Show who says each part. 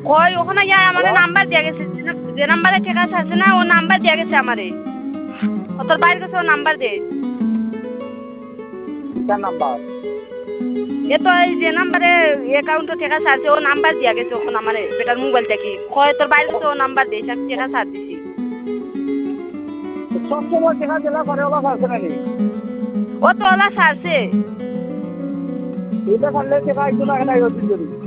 Speaker 1: কই ওখানে ইয়া আমারে নাম্বার দিয়া গেছে যে নাম্বারে টেকা ছাড়ছে না ও নাম্বার দিয়া গেছে আমারে ও তোর বাইরে গেছে ও নাম্বার দে
Speaker 2: কিসের নাম্বার?
Speaker 1: এ তো এই যে নাম্বারে অ্যাকাউন্টে টেকা ছাড়ছে ও নাম্বার দিয়া গেছে ওখানে আমারে বেটার মোবাইল থেকে কয় তোর বাইরে গেছে ও নাম্বার দে টেকা ছাড় দিছি
Speaker 2: সবসময় দেখা জেলা করে ওলা আছে নাকি?
Speaker 1: ও তো ওলা ছাড়ছে
Speaker 2: এটা করলে দেখা একটু লাগে না দিন যদি